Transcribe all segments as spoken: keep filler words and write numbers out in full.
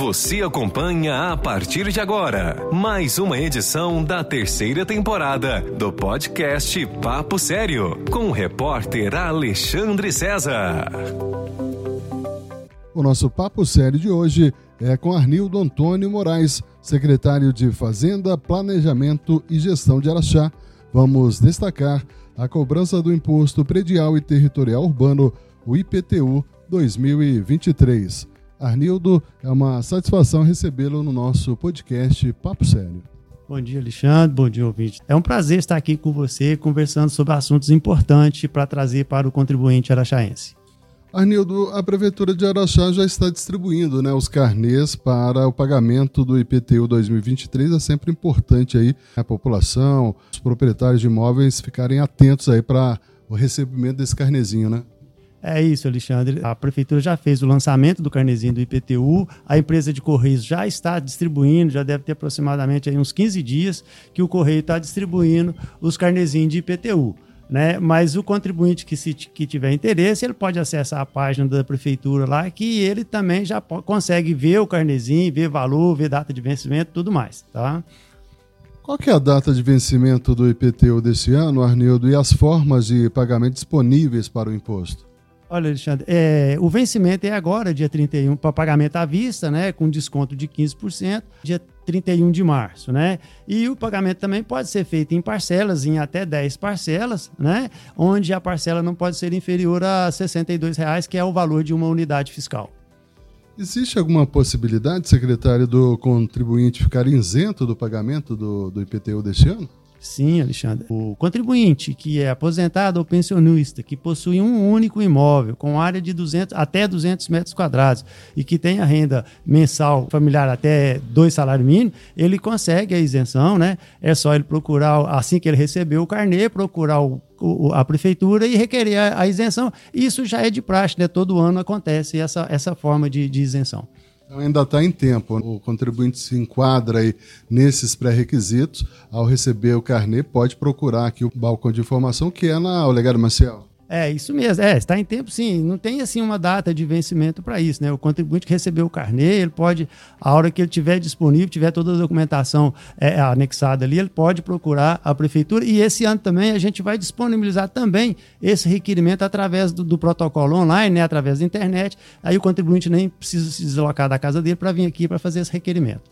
Você acompanha a partir de agora mais uma edição da terceira temporada do podcast Papo Sério, com o repórter Alexandre César. O nosso Papo Sério de hoje é com Arnildo Antônio Moraes, secretário de Fazenda, Planejamento e Gestão de Araxá. Vamos destacar a cobrança do Imposto Predial e Territorial Urbano, o I P T U dois mil e vinte e três. Arnildo, é uma satisfação recebê-lo no nosso podcast Papo Sério. Bom dia, Alexandre. Bom dia, ouvinte. É um prazer estar aqui com você, conversando sobre assuntos importantes para trazer para o contribuinte araxaense. Arnildo, a Prefeitura de Araxá já está distribuindo, né, os carnês para o pagamento do I P T U dois mil e vinte e três. É sempre importante aí a população, os proprietários de imóveis ficarem atentos aí para o recebimento desse carnezinho, né? É isso, Alexandre. A Prefeitura já fez o lançamento do carnezinho do I P T U, a empresa de Correios já está distribuindo, já deve ter aproximadamente aí uns quinze dias que o Correio está distribuindo os carnezinhos de I P T U. Né? Mas o contribuinte que, se, que tiver interesse, ele pode acessar a página da Prefeitura lá, que ele também já po- consegue ver o carnezinho, ver valor, ver data de vencimento e tudo mais, tá? Qual que é a data de vencimento do I P T U desse ano, Arnildo, e as formas de pagamento disponíveis para o imposto? Olha, Alexandre, é, o vencimento é agora, dia trinta e um, para pagamento à vista, né, com desconto de quinze por cento, dia trinta e um de março, né? E o pagamento também pode ser feito em parcelas, em até dez parcelas, né? Onde a parcela não pode ser inferior a sessenta e dois reais, que é o valor de uma unidade fiscal. Existe alguma possibilidade, secretário, do contribuinte ficar isento do pagamento do, do I P T U deste ano? Sim, Alexandre. O contribuinte que é aposentado ou pensionista, que possui um único imóvel com área de duzentos, até duzentos metros quadrados e que tenha renda mensal familiar até dois salários mínimos, ele consegue a isenção, né? É só ele procurar, assim que ele receber o carnê, procurar o, o, a prefeitura e requerer a, a isenção. Isso já é de praxe, né? Todo ano acontece essa, essa forma de, de isenção. Então ainda está em tempo. O contribuinte se enquadra aí nesses pré-requisitos. Ao receber o carnê, pode procurar aqui o balcão de informação, que é na Olegário Maciel. É, isso mesmo. É, está em tempo, sim. Não tem, assim, uma data de vencimento para isso, né? O contribuinte que recebeu o carnê, ele pode, a hora que ele tiver disponível, tiver toda a documentação é, anexada ali, ele pode procurar a prefeitura. E esse ano também a gente vai disponibilizar também esse requerimento através do, do protocolo online, né? Através da internet. Aí o contribuinte nem precisa se deslocar da casa dele para vir aqui para fazer esse requerimento.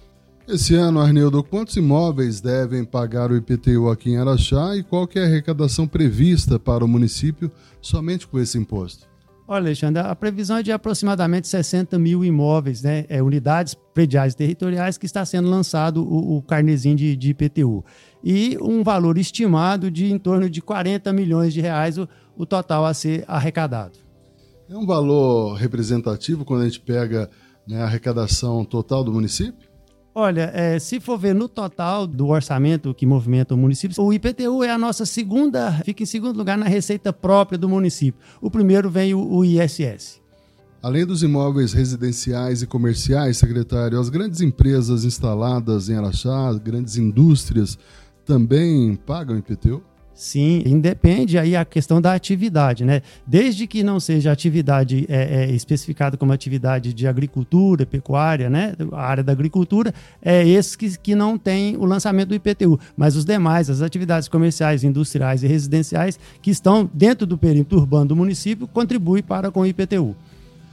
Esse ano, Arnildo, quantos imóveis devem pagar o I P T U aqui em Araxá e qual que é a arrecadação prevista para o município somente com esse imposto? Olha, Alexandre, a previsão é de aproximadamente sessenta mil imóveis, né? É, unidades prediais territoriais que está sendo lançado o, o carnezinho de, de I P T U. E um valor estimado de em torno de quarenta milhões de reais o, o total a ser arrecadado. É um valor representativo quando a gente pega, né, a arrecadação total do município? Olha, é, se for ver no total do orçamento que movimenta o município, o I P T U é a nossa segunda, fica em segundo lugar na receita própria do município. O primeiro vem o, o I S S. Além dos imóveis residenciais e comerciais, secretário, as grandes empresas instaladas em Araxá, grandes indústrias, também pagam I P T U? Sim, independe aí a questão da atividade, né? Desde que não seja atividade é, é, especificada como atividade de agricultura, pecuária, né? A área da agricultura, é esses que, que não tem o lançamento do I P T U. Mas os demais, as atividades comerciais, industriais e residenciais que estão dentro do perímetro urbano do município, contribuem para com o I P T U.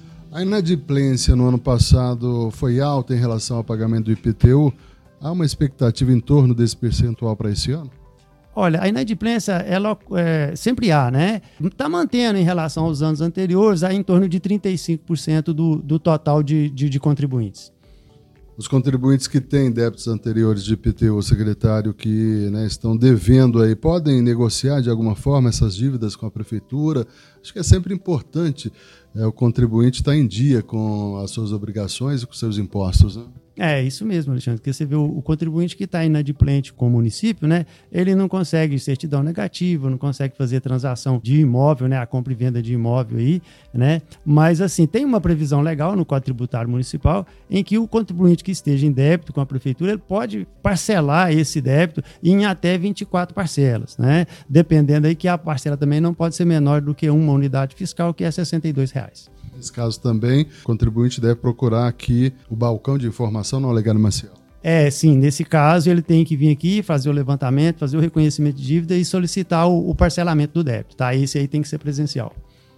A inadimplência no ano passado foi alta em relação ao pagamento do I P T U. Há uma expectativa em torno desse percentual para esse ano? Olha, a inadimplência, ela é, sempre há, né? Está mantendo em relação aos anos anteriores, aí em torno de trinta e cinco por cento do, do total de, de, de contribuintes. Os contribuintes que têm débitos anteriores de I P T U, secretário, que, né, estão devendo aí, podem negociar de alguma forma essas dívidas com a prefeitura? Acho que é sempre importante é, o contribuinte estar em dia com as suas obrigações e com seus impostos, né? É, isso mesmo, Alexandre, porque você vê o, o contribuinte que está inadimplente com o município, né, ele não consegue certidão negativa, não consegue fazer transação de imóvel, né, a compra e venda de imóvel aí, né, mas assim, tem uma previsão legal no Código Tributário Municipal em que o contribuinte que esteja em débito com a prefeitura, ele pode parcelar esse débito em até vinte e quatro parcelas, né, dependendo aí que a parcela também não pode ser menor do que uma unidade fiscal, que é sessenta e dois reais. Nesse caso também, o contribuinte deve procurar aqui o balcão de informação no Olegário Maciel. É, sim, nesse caso ele tem que vir aqui, fazer o levantamento, fazer o reconhecimento de dívida e solicitar o, o parcelamento do débito, tá? Esse aí tem que ser presencial.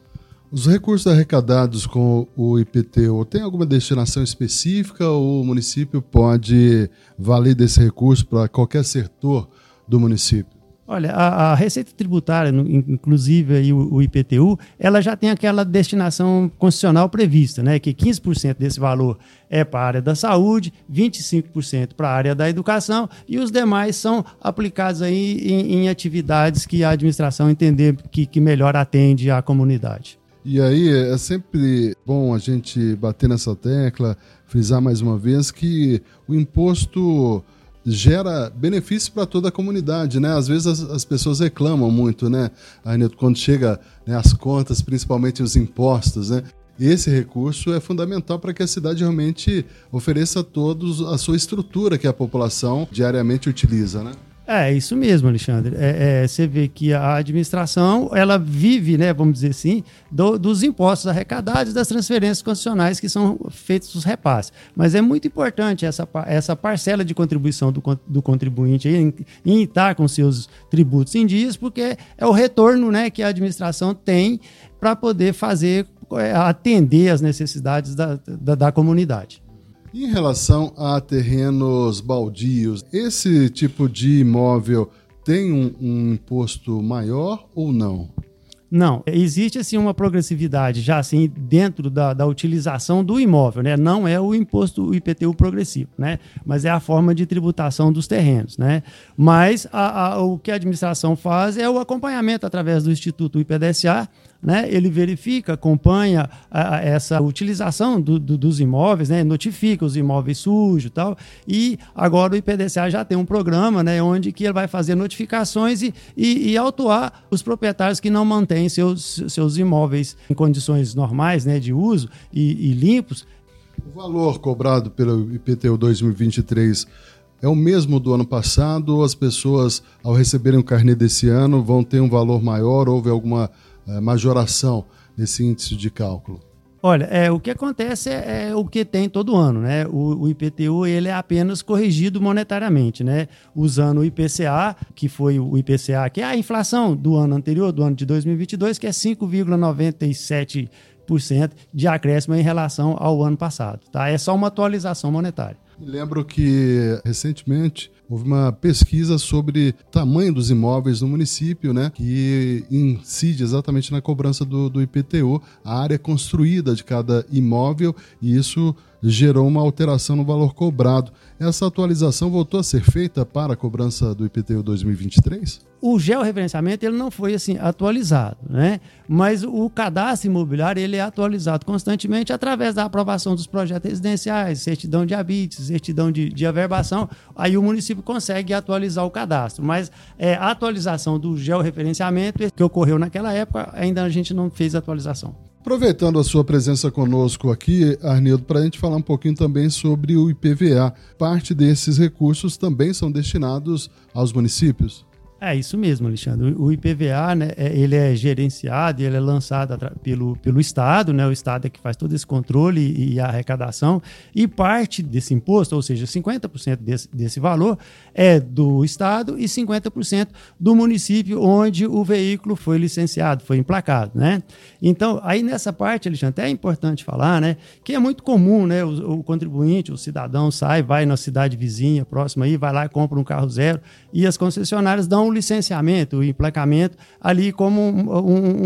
Os recursos arrecadados com o I P T U tem alguma destinação específica ou o município pode valer desse recurso para qualquer setor do município? Olha, a, a Receita Tributária, inclusive aí o, o I P T U, ela já tem aquela destinação constitucional prevista, né? Que quinze por cento desse valor é para a área da saúde, vinte e cinco por cento para a área da educação e os demais são aplicados aí em, em atividades que a administração entender que, que melhor atende à comunidade. E aí é sempre bom a gente bater nessa tecla, frisar mais uma vez que o imposto gera benefícios para toda a comunidade, né? Às vezes as, as pessoas reclamam muito, né, Arnildo, quando chega, né, as contas, principalmente os impostos, né? Esse recurso é fundamental para que a cidade realmente ofereça a todos a sua estrutura que a população diariamente utiliza, né? É, isso mesmo, Alexandre. É, é, você vê que a administração, ela vive, né, vamos dizer assim, do, dos impostos arrecadados e das transferências constitucionais que são feitos os repasses. Mas é muito importante essa, essa parcela de contribuição do, do contribuinte aí, em, em estar com seus tributos em dias, porque é o retorno, né, que a administração tem para poder fazer, atender as necessidades da, da, da comunidade. Em relação a terrenos baldios, esse tipo de imóvel tem um, um imposto maior ou não? Não, existe assim uma progressividade já assim dentro da, da utilização do imóvel, né? Não é o imposto o I P T U progressivo, né? Mas é a forma de tributação dos terrenos, né? Mas a, a, o que a administração faz é o acompanhamento através do Instituto I P D S A, né? Ele verifica, acompanha a, a, essa utilização do, do, dos imóveis, né? Notifica os imóveis sujos e tal. E agora o I P D S A já tem um programa, né? Onde que ele vai fazer notificações e, e, e autuar os proprietários que não mantêm seus, seus imóveis em condições normais, né? De uso e, e limpos. O valor cobrado pelo I P T U dois mil e vinte e três é o mesmo do ano passado ou as pessoas, ao receberem o carnê desse ano, vão ter um valor maior? Houve alguma é, majoração nesse índice de cálculo? Olha, é, o que acontece é, é o que tem todo ano, né? O, o I P T U ele é apenas corrigido monetariamente, né? Usando o I P C A, que foi o I P C A, que é a inflação do ano anterior, do ano de dois mil e vinte e dois, que é cinco vírgula noventa e sete por cento de acréscimo em relação ao ano passado, tá? É só uma atualização monetária. Lembro que recentemente houve uma pesquisa sobre o tamanho dos imóveis no município, né, que incide exatamente na cobrança do, do I P T U, a área construída de cada imóvel, e isso gerou uma alteração no valor cobrado. Essa atualização voltou a ser feita para a cobrança do I P T U dois mil e vinte e três? O georreferenciamento ele não foi assim atualizado, né? Mas o cadastro imobiliário ele é atualizado constantemente através da aprovação dos projetos residenciais, certidão de habites, certidão de, de averbação. Aí o município consegue atualizar o cadastro, mas é, a atualização do georreferenciamento que ocorreu naquela época, ainda a gente não fez a atualização. Aproveitando a sua presença conosco aqui, Arnildo, para a gente falar um pouquinho também sobre o I P V A. Parte desses recursos também são destinados aos municípios? É isso mesmo, Alexandre. O I P V A, né, ele é gerenciado e ele é lançado pelo, pelo Estado, né? O Estado é que faz todo esse controle e, e a arrecadação, e parte desse imposto, ou seja, cinquenta por cento desse, desse valor é do Estado e cinquenta por cento do município onde o veículo foi licenciado, foi emplacado, né? Então, aí nessa parte, Alexandre, até é importante falar, né, que é muito comum, né, o, o contribuinte, o cidadão sai, vai na cidade vizinha, próxima aí, vai lá e compra um carro zero, e as concessionárias dão o licenciamento, o emplacamento ali como um, um,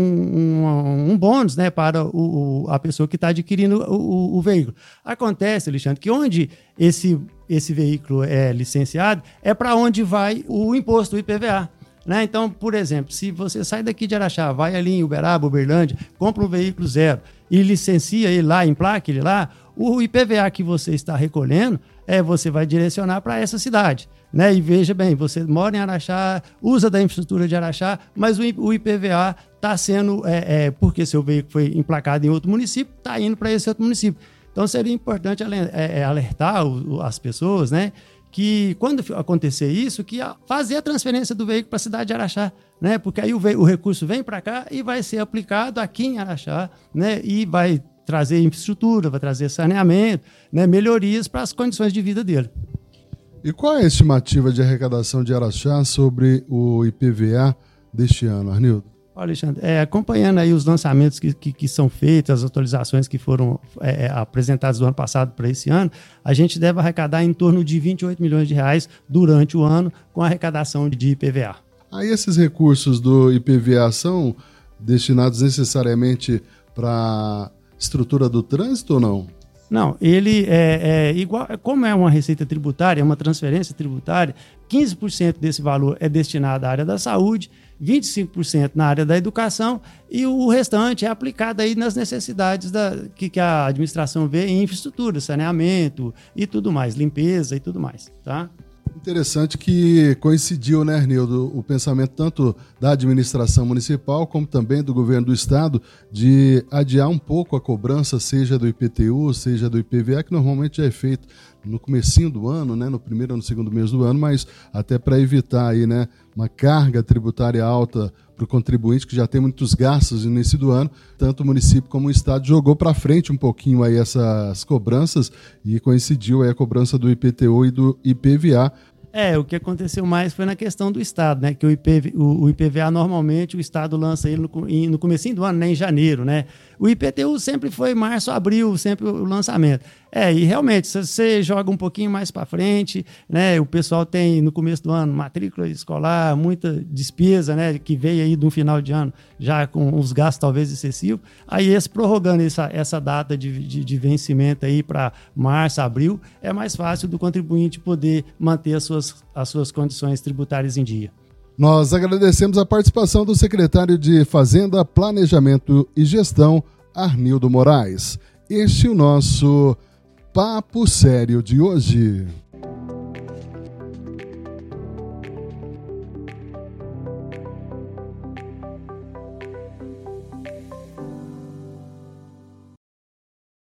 um, um bônus, né, para o, o, a pessoa que está adquirindo o, o, o veículo. Acontece, Alexandre, que onde esse, esse veículo é licenciado é para onde vai o imposto, o I P V A. Né? Então, por exemplo, se você sai daqui de Araxá, vai ali em Uberaba, Uberlândia, compra um veículo zero e licencia ele lá, emplaca ele lá, o I P V A que você está recolhendo, é, você vai direcionar para essa cidade. Né? E veja bem, você mora em Araxá, usa da infraestrutura de Araxá, mas o I P V A está sendo, é, é, porque seu veículo foi emplacado em outro município, está indo para esse outro município. Então seria importante alertar as pessoas, né, que quando acontecer isso, que fazer a transferência do veículo para a cidade de Araxá, né, porque aí o, o recurso vem para cá e vai ser aplicado aqui em Araxá, né, e vai trazer infraestrutura, vai trazer saneamento, né, melhorias para as condições de vida dele. E qual é a estimativa de arrecadação de Araxá sobre o I P V A deste ano, Arnildo? Olha, Alexandre, é, acompanhando aí os lançamentos que, que, que são feitos, as atualizações que foram é, apresentadas do ano passado para esse ano, a gente deve arrecadar em torno de vinte e oito milhões de reais durante o ano com a arrecadação de I P V A. Aí esses recursos do I P V A são destinados necessariamente para estrutura do trânsito ou não? Não, ele é, é igual, como é uma receita tributária, é uma transferência tributária, quinze por cento desse valor é destinado à área da saúde, vinte e cinco por cento na área da educação e o restante é aplicado aí nas necessidades da, que, que a administração vê em infraestrutura, saneamento e tudo mais, limpeza e tudo mais, tá? Interessante que coincidiu, né, Arnildo, o pensamento tanto da administração municipal como também do governo do estado de adiar um pouco a cobrança, seja do I P T U, seja do I P V A, que normalmente já é feito no comecinho do ano, né, no primeiro ou no segundo mês do ano, mas até para evitar aí, né, uma carga tributária alta para o contribuinte que já tem muitos gastos no início do ano, tanto o município como o estado jogou para frente um pouquinho aí essas cobranças e coincidiu aí a cobrança do I P T U e do I P V A. É, o que aconteceu mais foi na questão do Estado, né? Que o, I P V, o, o I P V A normalmente o Estado lança ele no, no comecinho do ano, né? Em janeiro, né? O I P T U sempre foi março, abril, sempre o lançamento. É, e realmente, se você joga um pouquinho mais para frente, né? O pessoal tem no começo do ano matrícula escolar, muita despesa, né? Que veio aí de um final de ano já com os gastos talvez excessivos. Aí esse prorrogando essa, essa data de, de, de vencimento aí para março, abril, é mais fácil do contribuinte poder manter as suas, as suas condições tributárias em dia. Nós agradecemos a participação do secretário de Fazenda, Planejamento e Gestão, Arnildo Moraes. Este é o nosso Papo Sério de hoje.